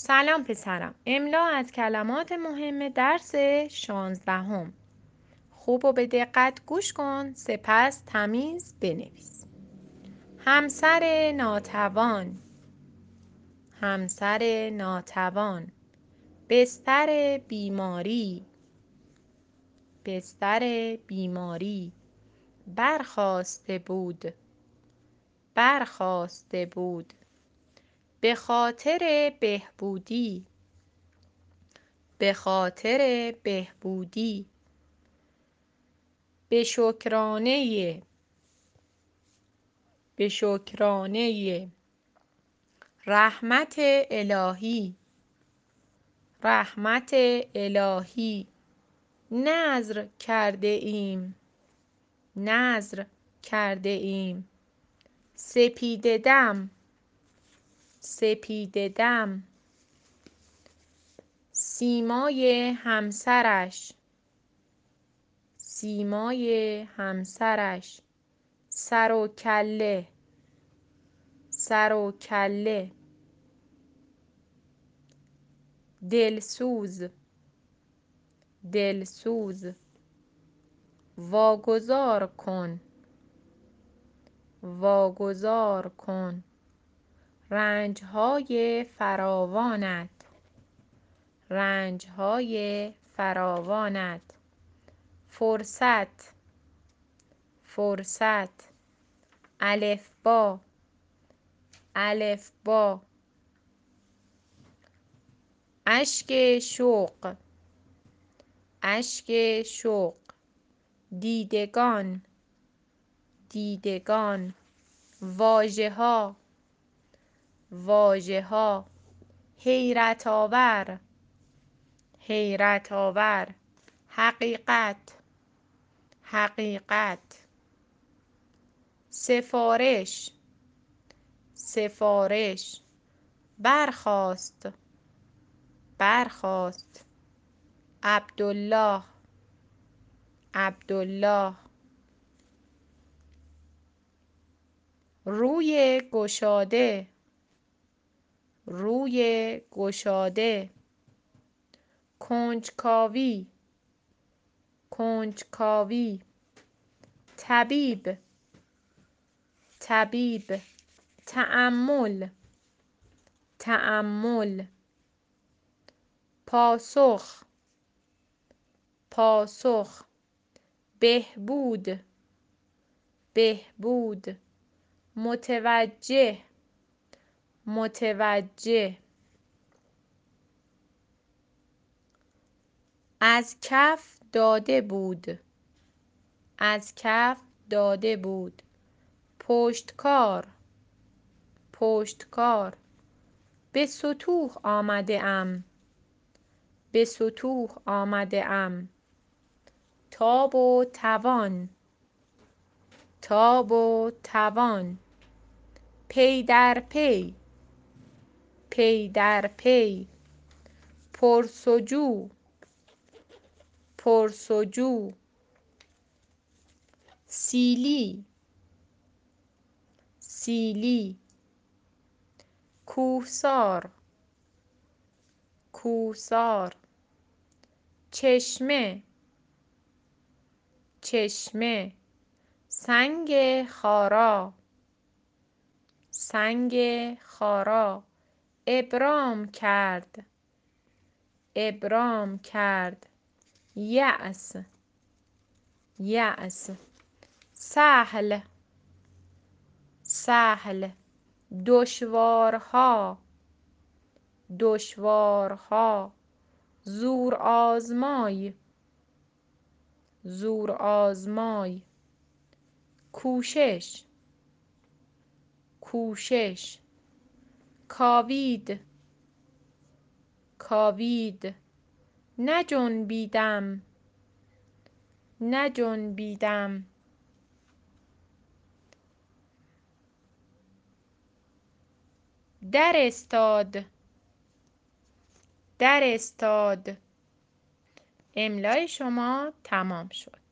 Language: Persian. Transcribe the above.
سلام پسرم. املا از کلمات مهم درس 16. خوب و به دقت گوش کن، سپس تمیز بنویس. همسر ناتوان، همسر ناتوان. بستر بیماری، بستر بیماری. برخاسته بود، برخاسته بود. به خاطر بهبودی، به خاطر بهبودی. به شکرانه، به شکرانه. رحمت الهی، رحمت الهی. نذر کرده ایم، نذر کرده ایم. سپیده دم، سپیده دم. سیمای همسرش، سیمای همسرش. سر و کله، سر و کله. دلسوز، دلسوز. واگذار کن، واگذار کن. رنجهای فراوانت، رنجهای فراوانت. فرصت، فرصت. الفبا، الفبا. اشک شوق، اشک شوق. دیدگان، دیدگان. واژه‌ها، واژه‌ها. حیرت آور، حیرت آور. حقیقت، حقیقت. سفارش، سفارش. برخاست، برخاست. عبدالله، عبدالله. روی گشاده، روی گشاده. کنجکاوی، کنجکاوی. طبیب، طبیب. تأمل، تأمل. پاسخ، پاسخ. بهبود، بهبود. متوجه، متوجه. از کف داده بود، از کف داده بود. پشتکار، پشتکار. به سطوح آمده ام، به سطوح آمده ام. تاب و توان، تاب و توان. پی در پی، پی در پی. پرسجو، پرسجو. سیلی، سیلی. کوهسار، کوهسار. چشمه، چشمه. سنگ خارا، سنگ خارا. ابرام کرد، ابرام کرد. یأس، یأس. سهل، سهل. دشوارها، دشوارها. زورآزمای، زورآزمای. کوشش، کوشش. کاوید، کاوید. نجنبیدم، نجنبیدم. در استاد، در استاد. املای شما تمام شد.